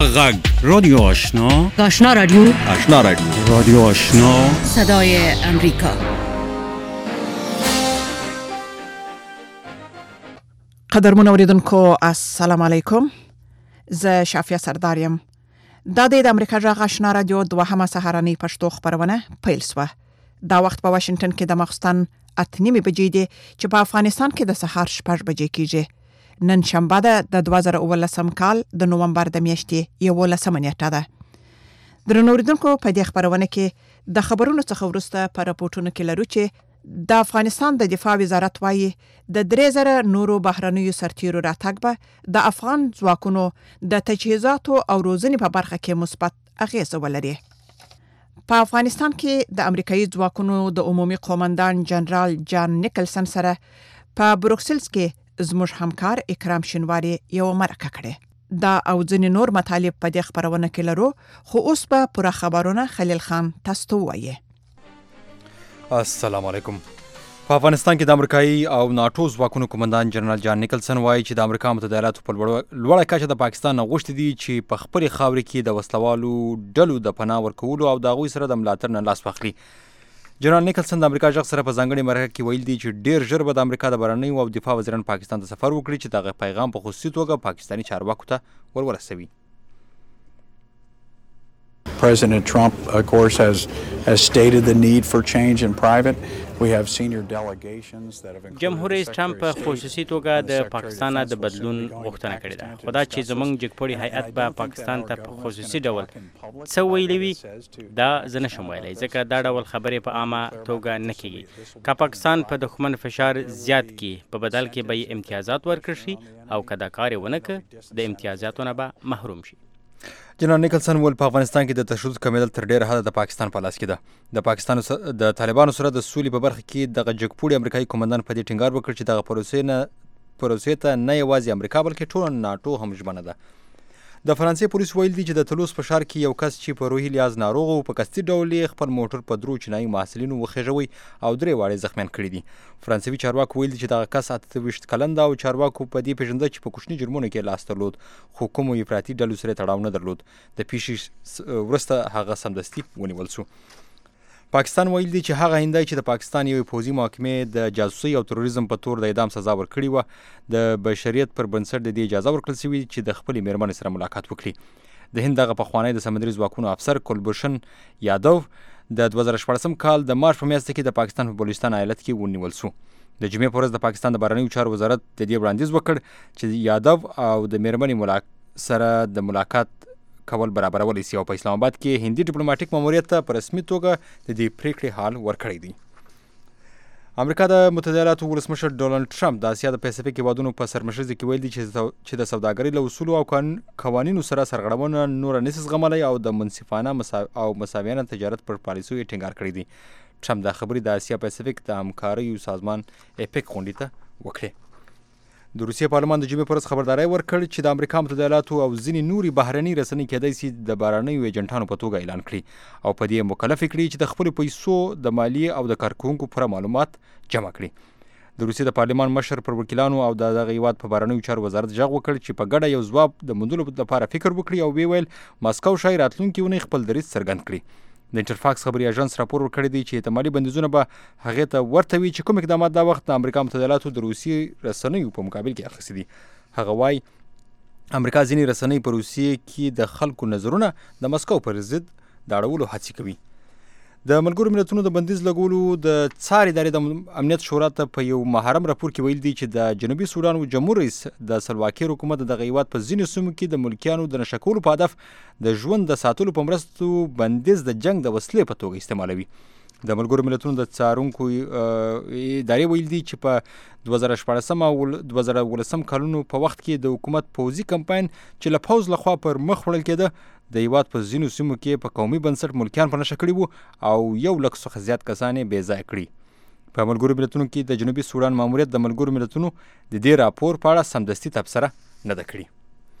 غږ رادیو آشنا رادیو رادیو آشنا صدای امریکا. قدرمن اوریدونکو السلام علیکم. زه شافیه سرداریم. د امریکا غږ آشنا رادیو دوهمه سهارنۍ پښتو خبرونه پیل شوه. دا وخت په واشنگټن کې د ماخستن 8:30 بجې دي چې په افغانستان کې د سهار 6 بجې کېږي. نن شنبه ده د 2019 کال د نومبر د میاشتې 11 نیټه ده. درنو اوریدونکو په دې خبرونه کې د خبرونو څخه وروسته په راپورټونو کې لرو چې د افغانستان د دفاع وزارت وايي د 3000 نورو بهرنیو سرتیرو راتګ به د افغان ځواکونو د تجهیزاتو او روزنې په برخه کې مثبت اغیزه ولري. په افغانستان کې د امریکایي ځواکونو د عمومي قومندان جنرال جان نیکلسن سره په بروکسلز کې زموږ همکار اکرام شینواری یو مرکه کړې. دا او ځینې نور مطالب په دې خبرونه کې لرو، خو اوس به پوره خبرونه خلیل خان تاسو ته وایي. السلام علیکم. په افغانستان کې د امریکایي او ناتو ځواکونو قومندان جنرال جان نیکلسن وایي چې د امریکا متحده ایالاتو په لوړه کچه د پاکستان نه غوښتي دي چې په خپلې خاورې کې د وسلوالو ډلو د پناه ورکولو او د هغوی سره د ملاتړ نه لاس واخلي. جنرال نیکلسن د امریکا غږ سره په ځانګړې مرکه کې ویل دي چې ډیر ژر به د امریکا د بهرنیو او دفاع وزیران پاکستان ته سفر وکړي چې دغه پیغام په خصوصي توګه پاکستاني چارواکو ته ورورسوي. President Trump, of course, has stated the need for change in private. We have senior delegations that have included جمهور رئیس ټرمپ په خصوصي توګه د پاکستان د بدلون غوښتنه کړې ده. خو دا چې زموږ جګپوړي هیئت به پاکستان ته په خصوصي ډول څه ویلي وي دا زه نشم ویلی، ځکه دا ډول خبرې په عامه توګه نه کیږي. که پاکستان په دښمن فشار زیات کړي، په بدل کې به یې امتیازات ورکړي شي او که دا کار یې ونه کړي د امتیازاتو نه به محروم شي. جنرال نیکلسن ویل په افغانستان کې د تشدد کمیدل تر ډیره حده د پاکستان په لاس کې ده. د پاکستان د طالبانو سره د سولې په برخه کې دغه جګپوړي امریکایي قومندان په دې ټینګار وکړ چې دغه پروسې ته نه یوازې امریکا بلکې ټول ناټو هم ژمنه ده. د فرانسې پولیس ویل دي چې د تلوس په ښار کې یو کس چې په روحي لحاظ ناروغ و په قصدي ډول یې خپل موټر په 3 چینایي محصلینو وخیژوی او 3 واړه زخمیان کړي دي. فرانسوي چارواکو ویل دي چې دغه کس 28 کلن ده او چارواکو په دې پیژنده چې په کوچني جرمونو کې لاس درلود، خو کومو افراطي ډلو سره تړاو نه درلود. د پیښې وروسته هغه سمدستي ونیول شو. پاکستان ویل دي چې هغه هندی چې د پاکستان یوې پوځي محکمې د جاسوسي او تروریزم په تور د اعدام سزا ورکړې وه، د بشریت پر بنسټ د دې اجازه ورکړل شوې چې د خپلې میرمنې سره ملاقات وکړي. د هند دغه پخوانی د سمندري ځواکونو افسر کلبھوشن یادو د 2014 کال د مارچ په میاشت کې د پاکستان په بلوچستان ایالت کې ونیول شو. د جمعې په ورځ د پاکستان د بهرنیو چارو وزارت د دې وړاندیز وکړ چې یادو او د میرمنې سره د ملاقات کول برابرول شي او په اسلام آباد کې هندي ډیپلوماټیک ماموریت ته په رسمي توګه د دې پریکړې حال ورکړی دی. امریکا د متحده ایالاتو ولسمشر ډونالډ ټرمپ د اسیا د پیسفیک هیوادونو په سرمشرۍ کې ویل دي چې د سوداګرۍ له اصولو او قوانینو سره سرغړونه نور نشي زغملی او د منصفانه او مساویانه تجارت پر پالیسیو یې ټینګار کړی دی. ټرمپ دا خبرې د اسیا پیسفیک د همکاریو سازمان اپیک غونډې ته وکړې. د روسیې پارلمان د جمعې په ورځ خبرداری ورکړ چې د امریکا متحده ایالاتو او ځینې نورې بهرنۍ رسنۍ کېدای شي د بهرنیو ایجنټانو په توګه اعلان کړي او په دې مکلف کړي چې د خپلو پیسو د مالیې او د کارکوونکو پوره معلومات جمع کړي. د روسیې د پارلمان مشر پر وکیلانو او د دغه هیواد په بهرنیو چارو وزارت غږ وکړ چې په ګډه یو ځواب د موندلو لپاره فکر وکړي او ویل ماسکو شاید راتلونکي اونۍ خپل دریځ څرګند کړي. د انټرفاکس خبري اژانس راپور ورکړی دی چې احتمالي بندیزونه به هغې ته ورته وي چې کوم اقدامات دا وخت د امریکا متحده ایالاتو د روسیې رسنیو په مقابل کې اخیستي دي. هغه وایي امریکا ځینې رسنۍ په روسیې کې د خلکو نظرونه د مسکو پر ضد د اړولو هڅې کوي. د ملګرو ملتونو د بندیز لګولو د څار ادارې د امنیت شورا ته په یو محرم راپور کې ویل دي چې د جنوبي سودان جمهور رئیس د سلواکیر حکومت دغه هیواد په ځینو سیمو کې د ملکیانو د نشه کولو په هدف د ژوند د ساتلو په مرستو بندیز د جنگ د وسلې په توګه استعمالوي. د ملګرو ملتونو د څارونکو ادارې ویل دي چې په 2014 او 2019 کلونو په وخت کې د حکومت پوځي کمپاین چې له پوځ لخوا پر مخ وړل کېده د هیواد په ځینو سیمو کې په قومي بنسټ ملکیان په نشه کړي وو او 1 لک څخه زیات کسان یې بې ځایه کړي. په ملګرو ملتونو کې د جنوبي سودان ماموریت د ملګرو ملتونو د دې راپور په اړه سمدستي تبصره نه ده کړې.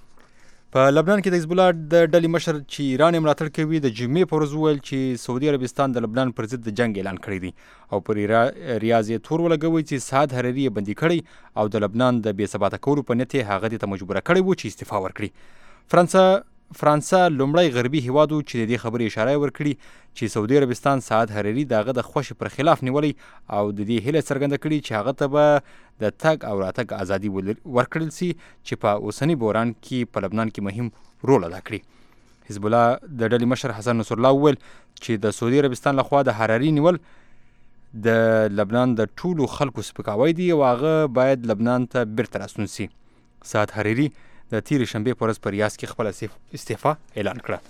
په لبنان کې د حزب الله د ډلې مشر چې ایران یې ملاتړ کوي د جمعې په ورځ وویل چې سعودي عربستان د لبنان پر ضد د جنګ اعلان کړی دی او پر ریاض یې تور ولګوي چې سعد حریري یې بندي کړی او د لبنان د بې ثباته کولو په نیت یې هغه دې ته مجبوره کړی و چې استعفا ورکړي. فرانسه فرانسه لومړی غربي هیواد و چې د دې خبرې اشاره ورکړي چې سعودي عربستان سعد حریري د هغه د خوښې پر خلاف نیولی او د دې هیله څرګنده کړې چې هغه ته به د تګ او راتګ ازادي ورکړل سي چې په اوسني بحران کې په لبنان کې مهم رول ادا کړي. حزب الله د ډلې مشر حسن نصر الله وویل چې د سعودي عربستان لخوا د حراري نیول د لبنان د ټولو خلکو سپکاوی دی او هغه باید لبنان ته بیرته راستون سي. سعد حریري د تیرې شنبې په ورځ په ریاض کې خپله استعفا اعلان کړه.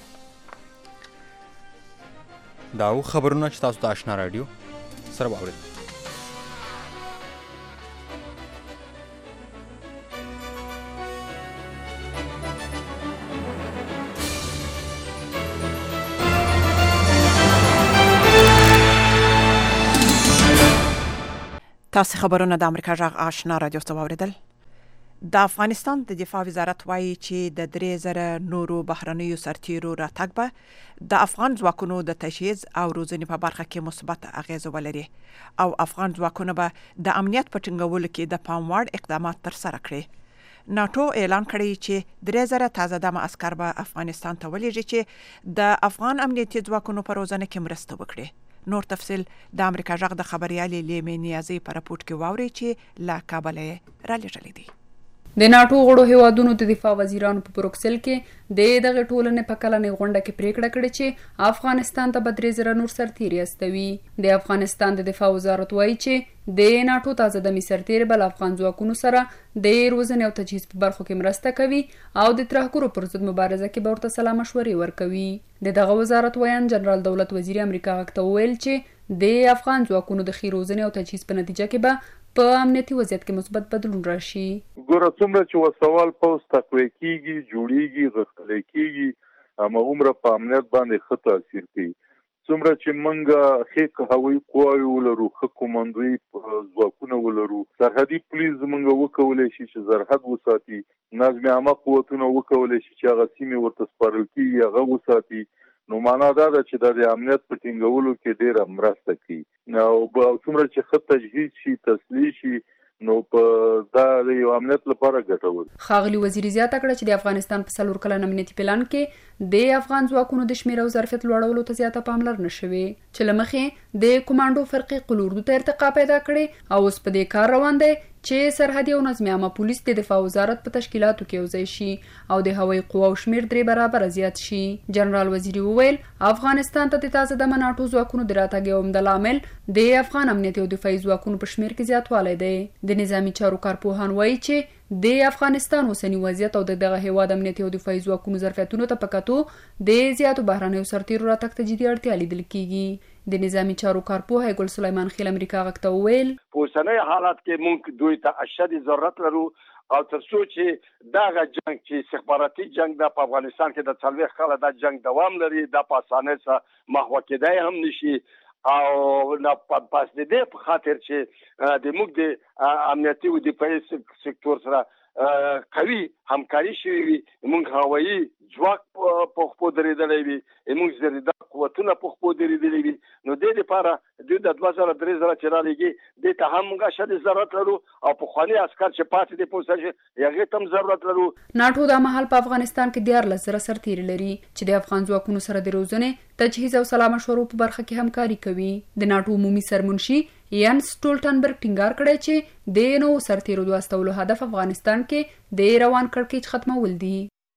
دا و خبرونه چې تاسو د آشنا راډیو سره واورئ. تاسو خبرونه د امریکا جغ آشنا رادیو څخه واوریدل. د افغانستان د دفاع وزارت وایي چې د 3000 نورو بهرنیو سرتیرو راتګ به د افغان ځواکونو د تجهیز او روزنې په برخه کې مثبت اغیز ولري او افغان ځواکونه به د امنیت په ټینګولو کې د پام وړ اقدامات ترسره کړي. ناتو اعلان کړی چې 3000 تازه دمه عسكر به افغانستان ته ولېږي چې د افغان امنیتي ځواکونو په روزنه کې مرسته وکړي. نور تفصیل د امریکا جغ د خبريالي لیمې نیازي پر راپورټ کې واوري چې لا کابل را لېږلې دي. د ناتو غړو هیوادونو د دفاع وزیرانو په بروکسل کې دغه ټولنې په کلنې غونډه کې پریکړه کړې چې افغانستان ته به 3000 نور سرتیري استوي. د افغانستان د دفاع وزارت وایي چې د ناتو تازه دمي سرتیري بل افغان ځواکونو سره د روزنې او تجهیز په برخو کې مرسته کوي او د ترهګرو پر ضد مبارزه کې به ورته سلا مشورې ورکوي. دغه وزارت وایي جنرال دولت وزیر امریکا غاکته ویل چې د افغان ځواکونو د خیر روزنې او تجهیز په نتیجه کې به په امنیتي وضعیت کې مثبت بدلون راشي. ګوره څومره چې وسوال پوس تقویه کیږي جوړیږي غښتلی کیږي هماغومره په امنیت باندې ښه تاثیر کوي. څومره چې موږ ښه هوایي قواوې ولرو ښه کومندوي ځواکونه ولرو سرحدي پولیس زموږ وکولی شي چې سرحد وساتي نظم عامه قوتونه وکولی شي چې هغه سیمې ورته سپارل کیږي هغه وساتي. نو معنا دا ده چې د امنیت په ټینګولو کې ډیره مرسته کوي او څومره چې ښه تجهیز شي تسلیح شي نو په دا د امنیت لپاره ګټور. ښاغلي وزیر زیاته کړه چې د افغانستان په 4 کلن امنیتي پلان کې د افغان ځواکونو د شمیر او ظرفیت لوړولو ته زیاته پاملرنه شوې چې لمخې د کمانډو فرقې قلوردو ته ارتقا پیدا کړي او اوس په دې کار روان دی چې سرحدي او نظم عامه پولیس د دفاع وزارت په تشکیلاتو کې یوځای شي او د هوایي قواو شمیر 3 برابر زیات شي. جنرال وزیر وویل افغانستان ته د تازه دمه ناتو ځواکونو د راتګ یو عمده لامل د افغان امنیتي او دفاعي ځواکونو په شمیر کې زیاتوالی دی. د نظامي چارو کارپوهان وایي چې د افغانستان اوسنی وضعیت او دغه هیواد امنیتي او دفاعي ځواکونو ظرفیتونو ته په کتو د زیاتو بهرنیو سرتیرو راتګ ته جدي اړتیا لیدل کیږي. د نظامي چارو کارپوه ګل سلیمان خیل امریکا غاکته ویل په اوسنی حالت کې موږ دوی ته اشد ضرورت لرو او تر څو چې دغه جنگ چې استخباراتي جنگ د افغانستان کې د 40 کاله د جنگ دوام لري د پاسانه سره محو کېدای هم نشي او نه پاس دې په خاطر چې د موږ د امنیتي او دفاعي سکتور سره قوي همکاري شوي موږ هوایي ځواک په خپل درېدلې وي موږ زرده قوتونه په خپل درېدلې وي نو د دې لپاره د 2003 چې را لګي د ته هم غشد ضرورت لرو او په خالي عسكر چې پاتې دي په څه یغه تم ضرورت لرو. ناتو د مهال په افغانستان کې 14 سرتیري لري چې د افغان ځواکونو سره د روزنې تجهیز او سلا مشورو په برخه کې همکاري کوي. د ناتو عمومي سرمنشي یانس سټولټنبرګ ټینګار کړی چې د نو سرتیرو د واستولو هدف افغانستان کې د روان کړکېچ ختمول دي.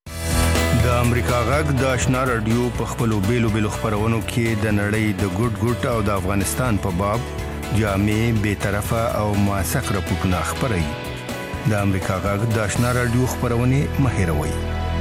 د امریکا غږ د آشنا رادیو په خپلو بیلو خبرونو کې د نړۍ د ګډ او د افغانستان په باب جامع بی‌طرفه او موثق راپورټونه خپروي. د امریکا غږ د آشنا رادیو خبرونه مه هېروئ.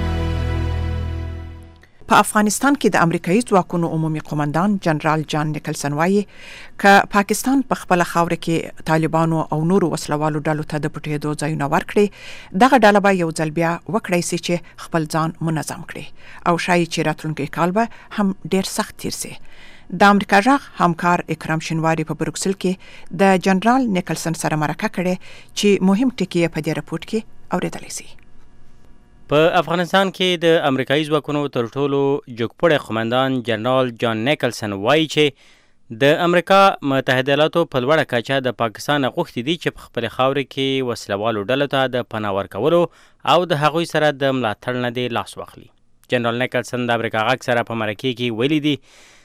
په افغانستان کې د امریکایي ځواکونو عمومي قومندان جنرال جان نیکلسن وایي ک پاکستان په خپل خاور کې طالبانو او نورو وسلوالو ډلو ته د پټېدو ځایونه ورکړي دغه ډله به یو ځل بیا وکړي سي چې خپل ځان منظم کړي او شایي چې راتلونکي کال به هم ډیر سخت تیر سي. د امریکا جغ همکار اکرام شنواری په بروکسل کې د جنرال نیکلسن سره مرکه کړې چې مهم ټکي په دې راپورټ کې اوریدل شي. په افغانستان کې د امریکایي ځواکونو تر ټولو جګپړی قومندان جنرال جان نیکلسن وایي چې د امریکا متحده ایالاتو په لوړه کچه د پاکستان غوښتي دي چې په خپل خاورې کې وسلوالو ډلو ته د پناه ورکولو او د هغوی سره د ملاتړ نه دی لاس واخلي. جنرال نیکلسن د امریکا غږ سره په مرکې کې ویلي دي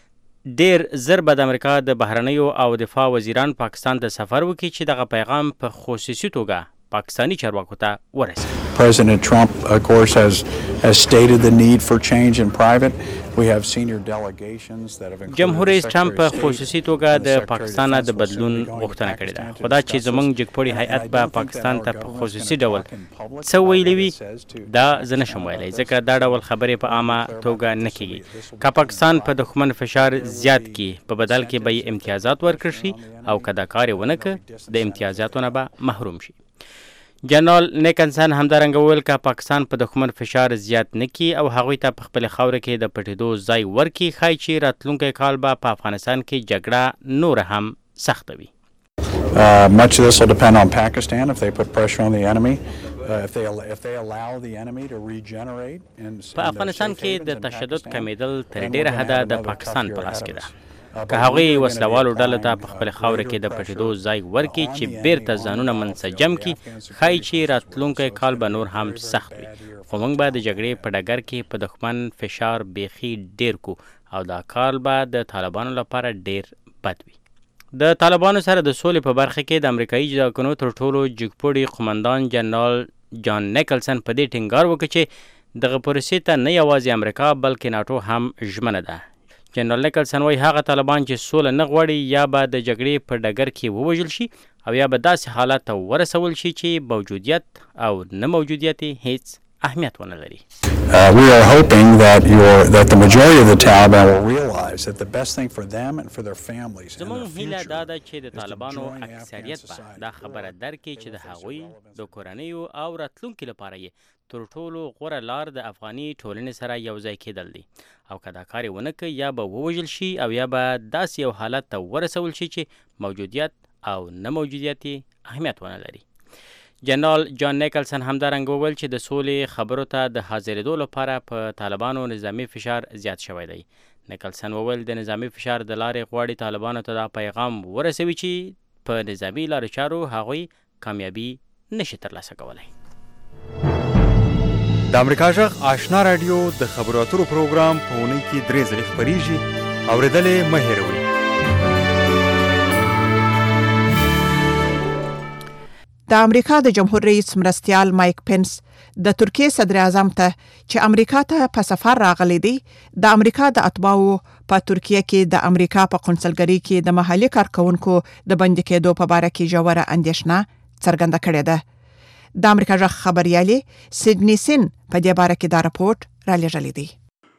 ډیر زر به د امریکا د بهرنیو او دفاع وزیران پاکستان ته سفر وکړي چې دغه پیغام په خصوصي توګه پاکستانی چارواکو ته ورسوي. President Trump, of course, has stated the need for change in private. We have senior delegations that have included جمهور رئیس ټرمپ په خصوصي توګه د پاکستان د بدلون غوښتنه کړې ده. خو دا چې زموږ جګپوړي هیئت به پاکستان ته په خصوصي ډول څه ویلي وي دا زه نشم ویلی ځکه دا ډول خبرې په عامه توګه نه کیږي. که پاکستان په دښمن فشار زیات کړي په بدل کې به یې امتیازات ورکړل شي او که دا کار یې ونه کړ د امتیازاتو نه به محروم شي. جنرال نیکلسن همدارنګه وویل که پاکستان په دښمن فشار زیات نه کړي او هغوی ته په خپلې خاوره کې د پټېدو ځای ورکړي ښایي چې راتلونکی کال به په افغانستان کې جګړه نوره هم سخته وي. Much of this will depend on Pakistan if they put pressure on the enemy. If they allow the enemy to regenerate and په افغانستان کې د تشدد کمیدل تر ډیره حده د پاکستان په لاس کې ده. که هغوی وسلوالو ډلو ته په خپل خاوره کې د پټېدو ځای ورکړي چې بیرته ځانونه منسجم کړي ښایي چې راتلونکی کال به نور هم سخت وي. خو موږ به د جګړې په ډګر کې په دښمن فشار بیخي ډیر کو او دا کال به د طالبانو لپاره ډیر بد وي. د طالبانو سره د سولې په برخه کې د امریکایي ځواکونو تر ټولو جګپوړي قومندان جنرال جان نیکلسن په دې ټینګار وکړ چې دغه پروسې ته نه یوازې امریکا بلکې ناټو هم ژمنه ده. جنرال نیکلسن وایي هغه طالبان چې سوله نه غواړي یا به د جګړې په ډګر کې ووژل شي او یا به داسې حالت ته ورسول شي چې موجودیت او نه موجودیت هیڅ اهمیت ونه لري. We are hoping that the majority of the Taliban will realize that the best thing for them and for their families and their زموږ هیله دا future ده چې د طالبانو اکثریت به دا خبره درک کړي چې د هغوی د کورنیو او راتلونکي لپاره یې تر ټولو غوره لار د افغاني ټولنې سره یو ځای کېدل دي او که دا کار یې ونه کړي یا به ووژل شي او یا به داسې یو حالت ته ورسول شي چې موجودیت او نه موجودیت اهمیت ونه لري. جنرال جان نیکلسن همدارنګه وویل چې د سولې خبرو ته د حاضرېدو لپاره په طالبانو نظامي فشار زیات شوی دی. نیکلسن وویل د نظامي فشار د لارې غواړي طالبانو ته دا پیغام ورسوي چې په نظامي لارو چارو هغوی کامیابي نشي ترلاسه کولی. د امریکا غږ آشنا رادیو د خبرو اترو پروګرام په اونۍ کې 3 ځلې خپریږي. اورېدل مه هېروئ. د امریکا د جمهور رئیس مرستیال مایک پنس د ترکیه صدر اعظم ته چې امریکا ته په سفر راغلی دی د امریکا د اتباعو په ترکیه کې د امریکا په قونسلګرۍ کې د محلي کارکونکو د بندي کېدو په باره کې ژوره اندېښنه څرګنده کړې ده. د امریکا غږ خبريالي سیدنی سین په دې باره کې دا راپورټ را لېږلی دی.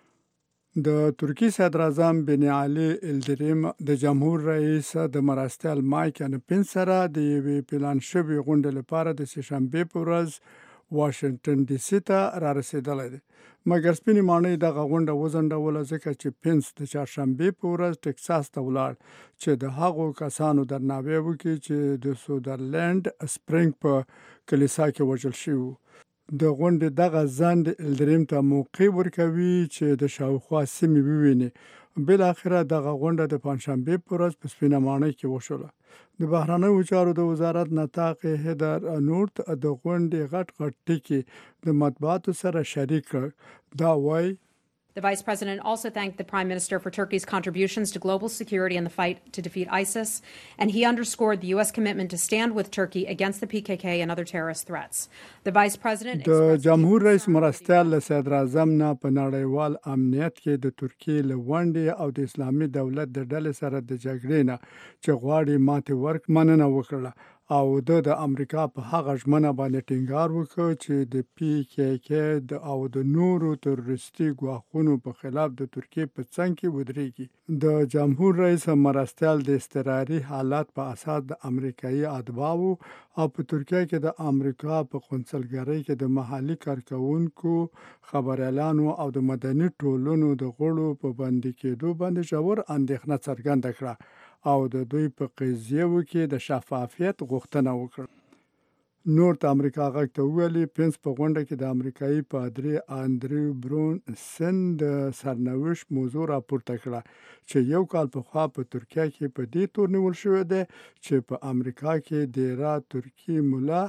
د ترکی صدر اعظم بن علي الدریم د جمهور رئیس د مرستیال مایک پنس سره د یوې پلان شوې غونډې لپاره د سهشنبې په ورځ واشنگټن ډي سي ته را رسیدلی دی. مګر سپینې ماڼۍ دغه غونډه وځنډوله ځکه چې پنس د چهارشنبې په ورځ ټکساس ته ولاړ چې د هغو کسانو درناوی وکړي چې د سودرلینډ سپرینګ په کلیسا کې وژل شوي وو. د غونډې دغه ځنډ الدریم ته موقع ورکوي چې د شاوخوا سیمې وویني. بالاخره دغه غونډه د پنجشنبې په ورځ په سپینه ماڼۍ کې وشوله. د بهرنیو چارو د وزارت نطاق هیدر نورت د غونډې غټ ټکي د مطبوعاتو سره شریک کړ. دا وایي The Vice President also thanked the Prime Minister for Turkey's contributions to global security and the fight to defeat ISIS, and he underscored the U.S. commitment to stand with Turkey against the PKK and other terrorist threats. The Vice President د جمهور رئیس مرستیال له صدر اعظم نه په نړیوال امنیت کې د ترکیې له ونډې او د اسلامي دولت د ډلې سره د جګړې نه چې غواړي ماتې ورک مننه وکړه او د امریکا په هغه ژمنه باندې ټینګار وکړ چې د پی کې کې او د نورو تروریستي ګواښونو په خلاف د ترکیې په څنګ کې ودرېږي. د جمهور رئیس مرستیال د اضطراري حالات په اساس د امریکایي اتباعو او په ترکیه کې د امریکا په قونسلګرۍ کې د محلي کارکونکو خبريالانو او د مدني ټولنو د غړو په بندي کېدو باندې ژور اندېښنه څرګنده کړه او د دوی په قضیو کې د شفافیت غوښتنه وکړه. نورت امریکا غږ ته ویلي پنس په غونډه کې د امریکایي پادري آندریو برون سن د سرنوشت موضوع راپورته کړه چې یو کال پخوا په ترکیه کې په دې تور نیول شوی دی چې په امریکا کې ډیره ترکی مولا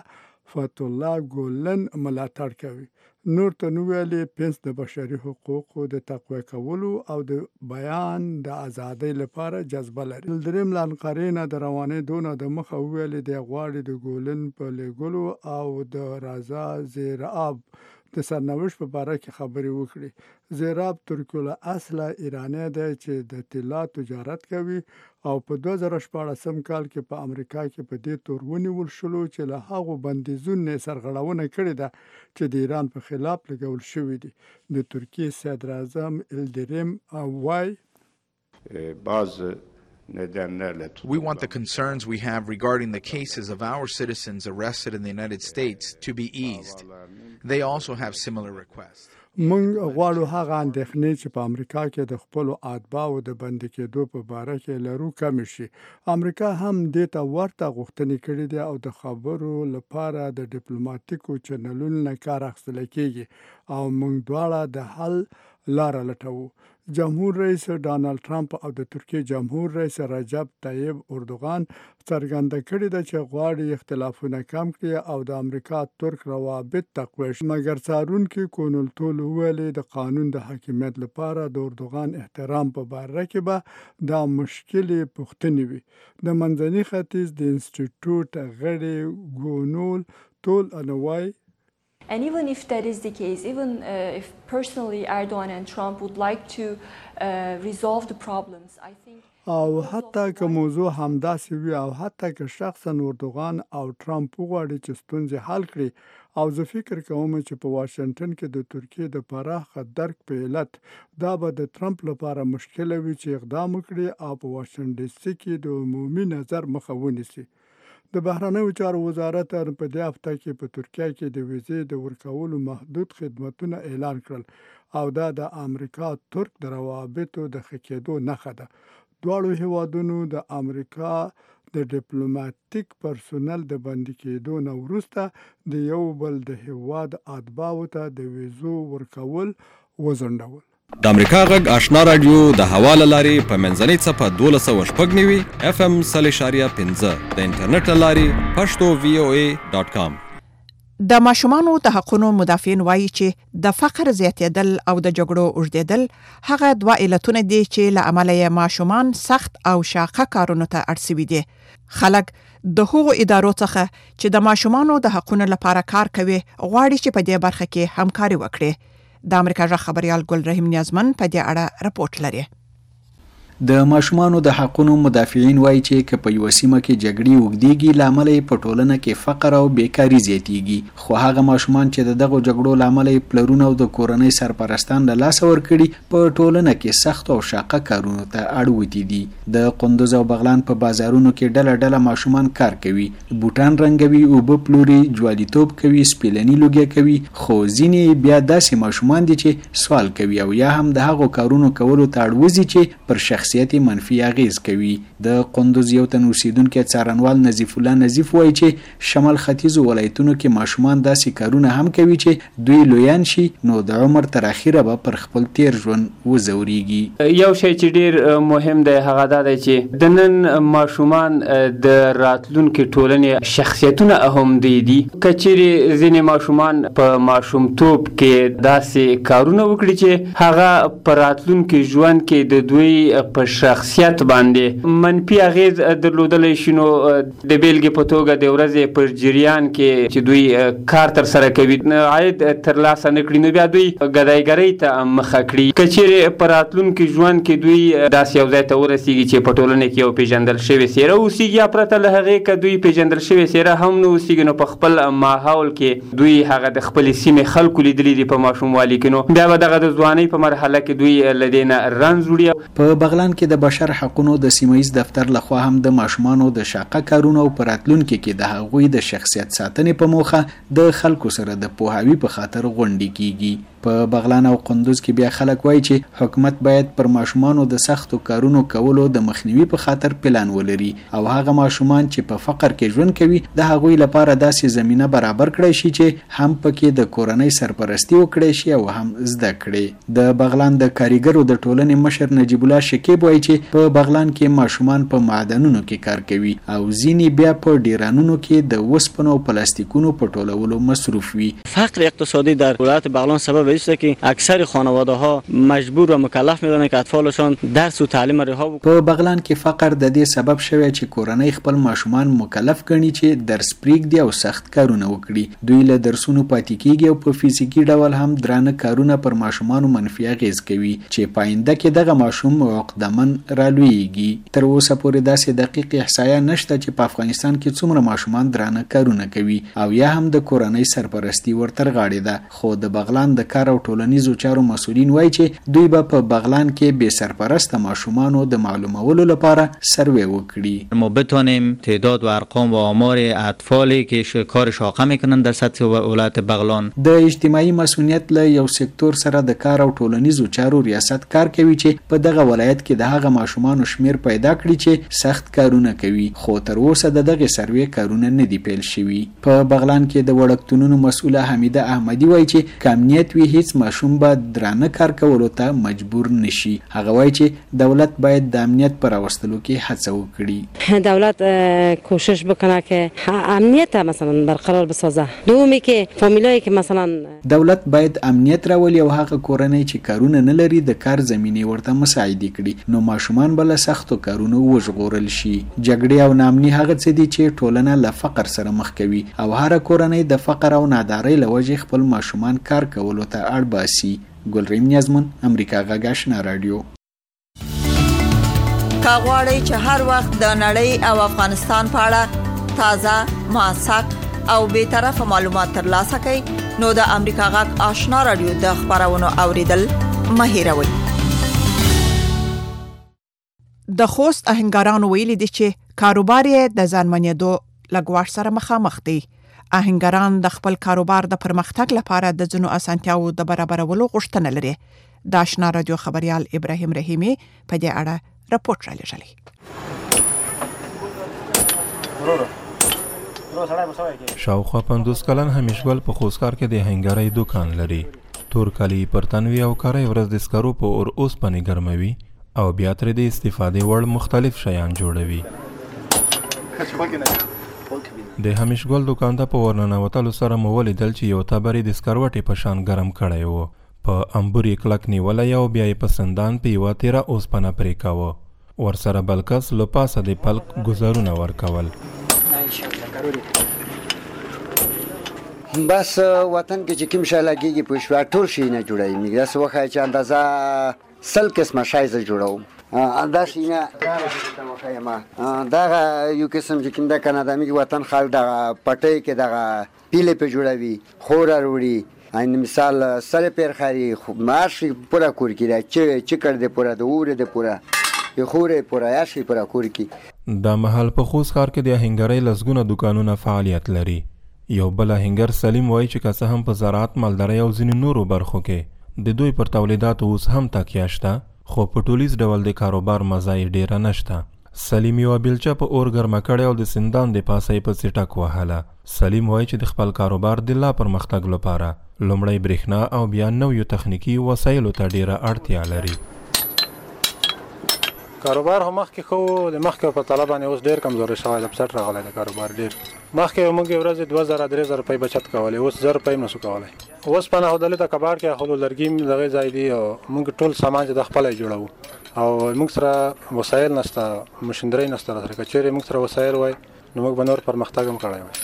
فتح الله ګولن ملاتړ کوي. نور ته نو ویلي پنس د بشري حقوقو د تقویه کولو او د بیان د ازادۍ لپاره جذبه لري. دریم لانقرې نه د روانېدو نه د مخه وویلې د غواړي د ګولن په لیږلو او د رضا زیراب د سرنوشت په باره کې خبرې وکړي. زیراب ترکیه له اصله ایرانی دی چې د طلا تجارت کوي او په 2014 کال کې په امریکا کې په دې تور ونیول شلو چې له هغو بندیزونو سرغړونه کړې ده چې د ایران په خلاف لګول شوي دي. د ترکیې صدر اعظم الدریم وای We want the concerns we have regarding the cases of our citizens arrested in the United States to be eased. They also have similar requests. موږ غواړو هغه اندېښنې چې په امریکا کې د خپلو اتباعو د بندي کېدو په باره کې لرو کم شي. امریکا هم دې ته ورته غوښتنې کړې دي او د خبرو لپاره د ډیپلوماټیکو چینلونو نه کار اخیستل کېږي او موږ دواړه د حل لاره لټوو. جمهور رئیس ډانلډ ټرمپ او د ترکیې جمهور رئیس رجب طیب اردوغان څرګنده کړې ده چې غواړي اختلافونه کم کړي او د امریکا ترک روابط تقویه شي. مګر څارونکي کونلتول ویلي د قانون د حاکمیت لپاره د اردوغان احترام په باره کې به دا مشکلې پوښتنې وي. د منځني ختیځ د انسټیټیوټ غړي ګونول تول انوای And even if that is the case, even if personally Erdogan and Trump would like to resolve the problems, I think او حتی که موضوع همداسې وي او حتی که شخصا اردوغان او ټرمپ وغواړي چې ستونزې حل کړي او زه فکر کوم چې په واشنگټن کې د ترکیې د پراخه درک په علت دا به د ټرمپ لپاره مشکل وي چې اقدام وکړي او په واشنګټن ډي سي کې د عمومي نظر مخه ونیسي. د بهرنیو چارو وزارت په دې هفته کې په ترکیه کې د ویزې د ورکولو محدود خدمتونه اعلان کړل او دا د امریکا ترک د روابطو د ښه کېدو نښه ده. دواړو هیوادونو د امریکا د ډیپلوماټیک پرسونل د بندي کېدو نه وروسته د یو بل د هیواد اتباعو ته د ویزو ورکول وځنډول. د امریکا غږ آشنا رادیو د حواله لارې په منځنۍ څپه 1290 FM 0.5 د انټرنیټ لارې pashto.voa.com. د ماشومانو د حقوقو مدافعین وایي چې د فقر زیاتېدل او د جګړو اوږدېدل هغه دوه علتونه دي چې له امله یې ماشومان سخت او شاقه کارونو ته اړ شوي دي. خلک د هغو ادارو څخه چې د ماشومانو د حقوقو لپاره کار کوي غواړي چې په دې برخه کې همکاري وکړي. د امریکا ژغ خبريال ګل رحیم نیازمن په دې اړه راپورټ لري. د ماشومانو د حقوقو مدافعین وایي چې که په یو سیمه کې جګړې وګړيږي لامل یې په ټولنه کې فقر او بیکاری زیاتیږي. خو هغه ماشومان چې دغه جګړو لامل یې پلرونه او د کورنۍ سرپرستان له لاس ورکړي په ټولنه کې سخت او شاقه کارونو ته اړوتی دي. د قندوز او بغلان په بازارونو کې ډله ډله ماشومان کار کوي، بوټان رنګوي، اوبه پلوري، جوالیتوب کوي، سپیلنی لوګي کوي. خو ځینې بیا داسې ماشومان دي چې سوال کوي او یا هم د هغو کارونو کولو ته اړوځي چې پر شخص منفي اغیز کوي. د قندوز یو تن اوسیدونکو څارنوال نظیف الله نظیف وایي چې شمال ختیځو ولایتونو کې ماشومان داسې کارونه هم کوي چې دوی لویان شي نو د عمر تر اخیره به پر خپل تیر ژوند وزوريږي. یو شی چې ډیر مهم دی هغه دا دی چې د نن ماشومان د راتلونکو ټولنې شخصیتونه هم دي. کچېری ځینې ماشومان په ماشومتوب کې داسې کارونه وکړي چې هغه پر راتلونکو ژوند کې د دوی په شخصیت باندې منفي اغیز درلودلی شي. نو د بیلګې په توګه د ورځې پر جریان کې چې دوی کار تر سره کوي عاید ترلاسه نه کړي نو بیا دوی ګدایګرۍ ته مخه کړي. که چیرې په راتلونکي ژوند کې دوی داسې یو ځای ته ورسیږي چې په ټولنه کې یو پیژندل شوې څیره اوسیږي یا پرته له هغې که دوی پیژندل شوې څیره هم نه اوسیږي نو په خپل ماحول کې دوی هغه د خپلې سیمې خلکو لیدلي دي په ماشوموالي کې نو بیا به دغه د ځوانۍ په مرحله کې دوی له دې نه رنځ وړي. په بغلان کې د بشر حقوقو د سیمایي دفتر لخوا هم د ماشومانو د شاقه کارونو او پراتلونکو کې د هغوی د شخصیت ساتنې په موخه د خلکو سره د پوهاوی په خاطر غونډې کیږي. په بغلان او قندوز کې بیا خلک وایي چې حکومت باید پر ماشومانو د سختو کارونو کولو د مخنیوي په خاطر پلان ولري او هغه ماشومان چې په فقر کې ژوند کوي د هغوی لپاره داسې زمينه برابر کړی شي چې هم پکې د کورنۍ سرپرستی وکړي شي او هم زده کړي. د بغلان د کاریګرو د ټولنې مشر نجیب الله شکیب وایي چې په بغلان کې ماشومان په معدنونو کې کار کوي او ځینې بیا په ډیرانونو کې د وسپنو او پلاستیکونو په ټولولو مصروف وي. فقر اقتصادی در ولایت بغلان سبب است که اکثر خانواده ها مجبور و مکلف می‌دانند که اطفالشان درس و تعلیم رها بکنند. په بغلان کې فقر د دې سبب شوی چې کورنۍ خپل ماشومان مکلف ګڼي چې درس پرېږدي او سخت کارونه وکړي. دوی له درسونو پاتې کیږي او په فزیکي ډول هم درانه کارونه پر ماشومانو منفي اغیز کوي چې پاینده کې دغه ماشوم عقدمن رالویږي. تر اوسه پورې داسې دقیق احصایه نشته چې په افغانستان کې څومره ماشومان درانه کارونه کوي او یا هم د کورنۍ سرپرستی ورتر غاړي ده. خو د بغلان د کار او ټولنیزو چارو مسؤلین وایي چې دوی به په بغلان کې بې سرپرسته ماشومانو د معلومولو لپاره سروې وکړي. ما بتونیم تعداد و ارقام و آمار اطفالی که کار شاقه میکنن در سطح ولایت بغلان. د اجتماعي مسؤلیت له یو سکتور سره د کار او ټولنیزو چارو ریاست کار کوي چې په دغه ولایت کې د هغه ماشومانو شمیر پیدا کړي چې سخت کارونه کوي خو تر اوسه دغه سروې کارونه نه دی پیل شوي. په بغلان کې د وړکتونونو مسؤله حمیده احمدی وایي چې کامنیت وی هیڅ ماشوم به درانه کار کولو ته مجبور نشي. هغه وایي چې دولت باید د امنیت پر راوستلو کې هڅه وکړي. دولت کوشش بکنه که امنیت مثلا برقرار بسازه. دومی که فامیلایی که مثلا دولت باید امنیت راولي او هغه کورنۍ چې کارونه نه لري د کار زمینه ورته مساعده کړي نو ماشومان بل سختو کارونه وژغورل شي. جګړې او ناامني هغه څه دي چې ټولنه له فقر سره مخ کوي او هر کورنۍ د فقر او نادارۍ له وجې خپل ماشومان کار کولو ته اړ باسي. ګلریم نیازمن، امریکا غږ آشنا رادیو. کاغوري چې هر وخت د نړۍ او افغانستان په اړه تازه، موثق او به طرفه معلومات ترلاسه کړئ نو د امریکا غږ آشنا رادیو د خبرونو اوریدل مه هېروئ. د خوست اهنګرانو ویلي دي چې کاروبار یې د ځانمنېدو لګواښ سره مخامخ دي. اهنګران د خپل کاروبار د پرمختګ لپاره د ځینو اسانتیاوو د برابرولو غوښتنه لري. د آشنا رادیو خبريال ابراهیم رحیمی په دې اړه راپورټ را لېږلی. شاوخوا 50 کلن همیشګل په خوستګار کې د هنګرۍ دکان لري. تور کالي پرتنوي او کاري ورځ د سکرو په اور اوس پني ګرموي او بیا تر دې استفاده وړ مختلف شیان جوړوي. د همیشګل دکان ته په ورننوتلو سره مو ولیدل چې یو تبرې د سکروټې په شان ګرم کړی و. په امبور یې کلک نیولی او بیا یې په سندان په یوه تیره اوسپنه پرې کاوه. ورسره بل کس له پاسه د پلک ګزارونه ورکول. بس وطن کې چې کوم شی لګېږي په شوه ټول شي نه جوړوي. موږ داسې وښایو چې اندازه 100 قسمه شی زه جوړوم. دا شي نه وښایم دغه یو قسم چې کوم ده که نه د موږ وطن خلک دغه پټۍ کې دغه پیلې پرې جوړوي، خوره وړي. مثال سر پیر خري مارش پورا کور کې چکر دی پورا د اور دی پورا یو خورې پورا یاشي پورا کور کې. دا محل په خوستګار کې د هنګرۍ لسګونه دکانونه فعالیت لري. یو بل هنګر سلیم وایي چې که څه هم په زراعت، مالدارۍ او ځینو نورو برخو کې د دوی پر تولیداتو اوس هم تکیه شته خو په ټولیز ډول د کاروبار مزه یې ډیره نشته. سلیم یوه بیلچه په اور ګرمه کړې او د سندان د پاسه یې پسې ټک وهله. سلیم وایي چې د خپل کاروبار د لا پرمختګ لپاره لومړی برېښنا او بیا نویو تخنیکي وسایلو ته ډیره اړتیا لري. کاروبار هم مخکې خو د مخکې په طلب باندې اوس ډېر کمزوري شوی د بسټ راغلی د کاروبار ډېر. مخکې موږ یې ورځې 2000-3000 روپۍ بچت کولی، اوس 1000 روپۍ هم نشو کولی. اوس په نهودلې د کباړ کې خلو لرګي دغه ځای دی او موږ ټول سامان چې د خپله جوړوو او موږ سره وسایل نشته، مشینرۍ نشته راسره. که چېرې موږ سره وسایل وای نو موږ به نور پرمختګ هم کړی وای.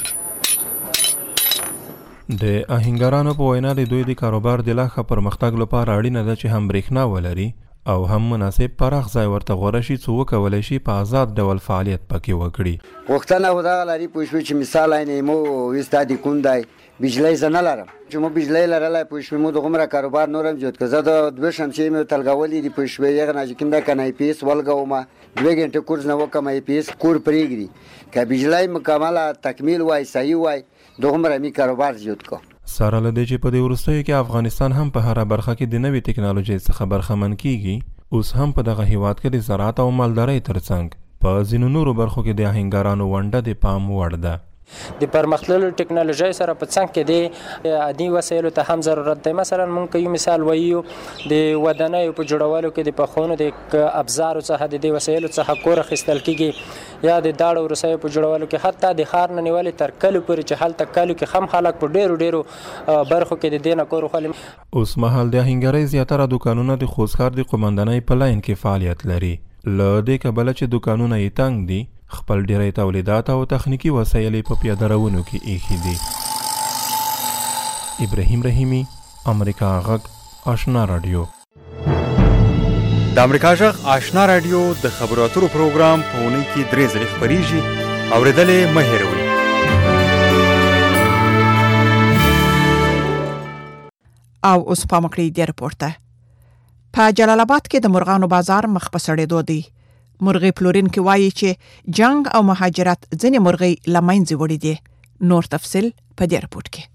د آهنګرانو په وینا د دوی د کاروبار د لا ښه پرمختګ لپاره اړینه ده چې هم برېښنا ولري او هم مناسب پراخ ځای ورته غوره شي څو وکولی شي په آزاد ډول فعالیت پکې وکړي. غوښتنه خو دغه لري پوه شوې چې مثال عین مو وستا د کوم دی بجلی زه نه لرم چې مو بجلی لرلی پوه شوې مو دغومره کاروبار نور هم زیات که زه د دوه شمسې مې تلګولي دي پوه شوې هغه نه چې کوم ده که نه پیس ولګومه 2 ګنټې کورس نه وکړم پیس کور پرېږدي که بجلی مکمله تکمیل وای صحیح وای دغومره مې کاروبار زیات کو. سره له دې چې په دې وروستیو کې افغانستان هم په هره برخه کې د نوې ټکنالوژۍ څخه برخمن کیږي، اوس هم په دغه هیواد کې د زراعت او مالدارۍ ترڅنګ په ځینو نورو برخو کې د آهنګرانو ونډه د پام وړ ده. د پرمختللو ټکنالوژۍ سره په څنګ کې د عادي وسایلو ته هم ضرورت دی. مثلا مونږ یو مثال وایو د ودانیو په جوړولو کې د پخونو د ابزارو څخه د دې وسایلو څخه کور اخیستل کېږي، یا د داړو ورسایو په جوړولو کې، حتی د ښار نه نیولې تر کلو پورې چې هلته کلو کې هم خلک په ډېرو برخو کې د دې نه کور وخلي. اوس مهال د آهنګرۍ زیاتره دوکانونه د خوستګار د قومندانۍ په لاین کې فعالیت لري. له دې کبله چې دوکانونه یې تنګ دي، خپل ډیری تولیدات او تخنیکی وسایل په پیاده روونو کې ایښي دي. ابراهیم رحیمی، امریکا غږ، آشنا رادیو. د امریکا غږ آشنا رادیو د خبرو اترو پروګرام په اونۍ کې 3 ځلې خپریږي، اورېدلې مه هېروئ. او اوس پام کړئ د رپورټ ته. په جلال آباد کې د مرغانو بازار مخ په سړېدو دی. مرغۍ پلورونکي وایي چې جنگ او مهاجرت ځینې مرغۍ له منځه وړي دي. نور تفصیل په دې رپورټ کې.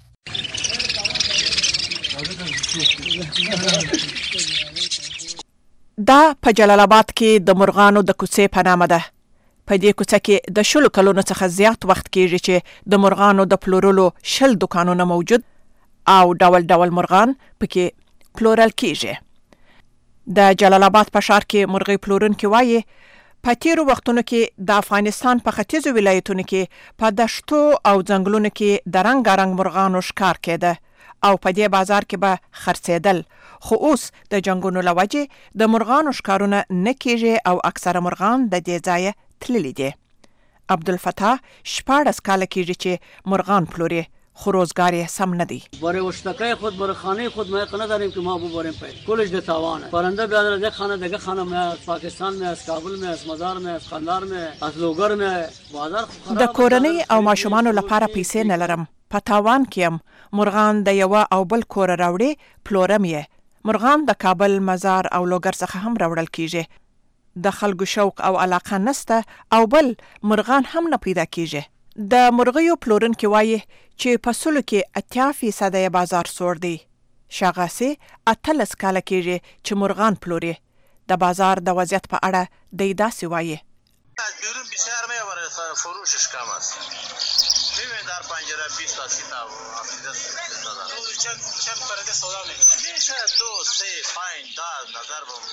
دا په جلال آباد کې د مرغانو د کوڅې په نامه ده. په دې کوڅه کې د 10 کلونو څخه زیات وخت کېږي چې د مرغانو د پلورلو 10 دکانونه موجود او ډول ډول مرغان پکې پلورل کېږي. د جلال آباد په ښار کې مرغۍ پلورونکي وایي په تیرو وختونو کې د افغانستان په ختیځو ولایتونو کې په دشتو او ځنګلونو کې د رنګارنګ مرغانو ښکار کېده او په دې بازار کې به خرڅېدل، خو اوس د جنګونو له وجې د مرغانو ښکارونه نه کېږي او اکثره مرغان د دې ځایه تللي دي. عبدالفتاح 14 کاله کېږي چې مرغان پلوري، خو روزگار سم ندی. برای اشتکای خود برای خانه خود ما یقین نداریم که ما ببریم پای کلش ده تاوانه. پرنده بیاد از یک خانه دیگه خانه می از پاکستان می از کابل می از مزار می از قندار می از لوګر می بازار خراب. د کورنۍ او ماشومانو لپاره پیسې نه لرم، په تاوان کېم. مرغان د یو او بل کور راوړي، پلورم یې. مرغان د کابل، مزار او لوګر څخه هم راوړل کیږي. د خلکو شوق او علاقه نسته او بل مرغان هم نه پیدا کیږي. د مرغیو پلورونکي وایي چې په سلو کې 80% یې بازار سوړ دی. شاغاسي 18 کاله کېږي چې مرغان پلوري. د بازار د وضعیت په اړه دی داسې وایي. از بیرون بسیار میبره، فروشش کم است. میبینید در پنجره 20 تا 30 تا افزایش دادن. چند پرنده سودا میشه 2 3 5 10 نظر به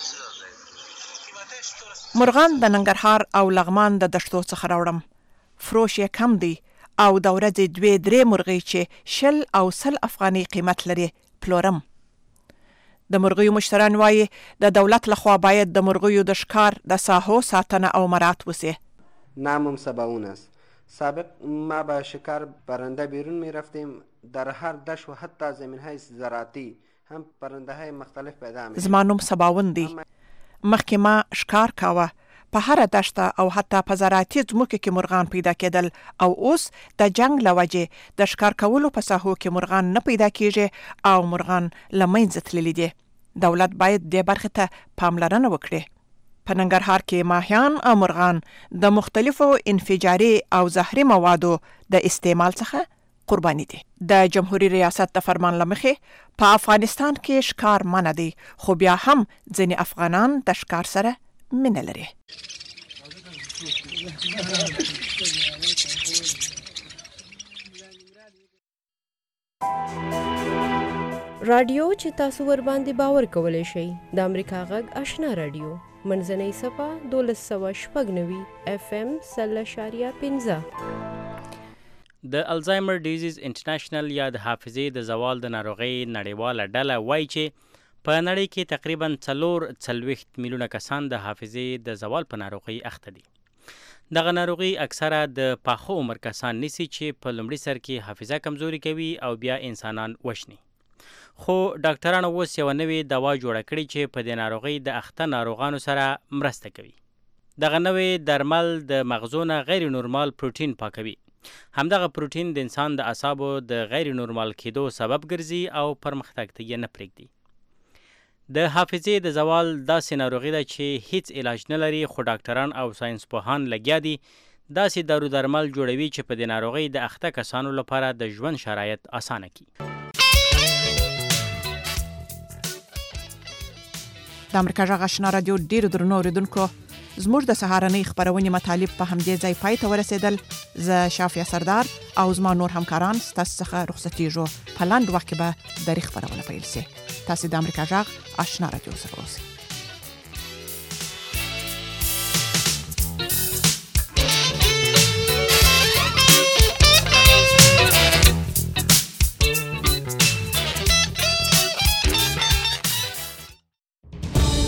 مرغان د ننګرهار او لغمان د دشتو څخه راوړم. فروش یې کم دی او د ورځې 2-3 مرغۍ چې 10 او 100 افغاني قیمت لري پلورم. د مرغیو مشتران وایي د دولت لخوا باید د مرغیو د ښکار د ساحو ساتنه او مراعات وشي. نامم سباون است. سابق ما با شکار پرنده بیرون می رفتیم، در هر دشت و حتی زمینهای زراعتی هم پرنده های مختلف پیدا می. زما نوم سباون دی. مخکې ما ښکار کاوه، په هر دشته او حتی په زراعتي ځمکو کې مرغان پیدا کېدل او اوس د جنگ له وجې د ښکار کولو په ساحو کې مرغان نه پیدا کېږي او مرغان له منځه تللي دي. دولت باید دې برخې ته پاملرنه وکړي. په ننګرهار کې ماهیان او مرغان د مختلفو انفجاري او زهري موادو د استعمال څخه قرباني دي. د جمهوریت ریاست د فرمان لمخې په افغانستان کې ښکار منع دی، خو بیا هم ځینې افغانان د ښکار سره مینه لري. رادیو چې تاسو ور باندې باور کولای شئ د امریکا غږ آشنا رادیو منځنۍ صفه 1290 FM 0.15. د الزایمر ډیزیز انټرنیشنل یا د حافظې د زوال د ناروغۍ نړیواله ډله وایي چې په نړۍ کې تقریبا 40 میلیونه کسان د حافظې د زوال په ناروغۍ اخته دي. دغه ناروغي اکثره د پاخه عمر کسان نیسي چې په لومړي سر کې حافظه کمزوري کوي او بیا انسانان وژني. خو ډاکټرانو اوس یوه نوې دوا جوړه کړې چې په دې ناروغۍ د اخته ناروغانو سره مرسته کوي. دغه نوې درمل د مغزو نه غیر نورمال پروټین پاکوي. همدغه پروټین د انسان د اعصابو د غیر نورمال کېدو سبب ګرځي او پرمختګ ته یې نه پرېږدي. د حافظې د زوال داسې ناروغي ده چې هیڅ علاج نه لري، خو ډاکټران او ساینسپوهان لګیا دي داسې دارو درمل جوړوي چې په دې ناروغۍ د اخته کسانو لپاره د ژوند شرایط اسانه کړي. د امریکا غږ آشنا رادیو ډیرو درنو اوریدونکو زموږ د سهارنۍ خبرونې مطالب په همدې ځای پای ته ورسېدل. زه شافیه سردار او زما نور همکاران ستاسو څخه رخصتېږو. په لاندې وخت کې به درې خبرونه پیل شي. تاسو د امریکا غږ آشنا رادیو سره اوسئ.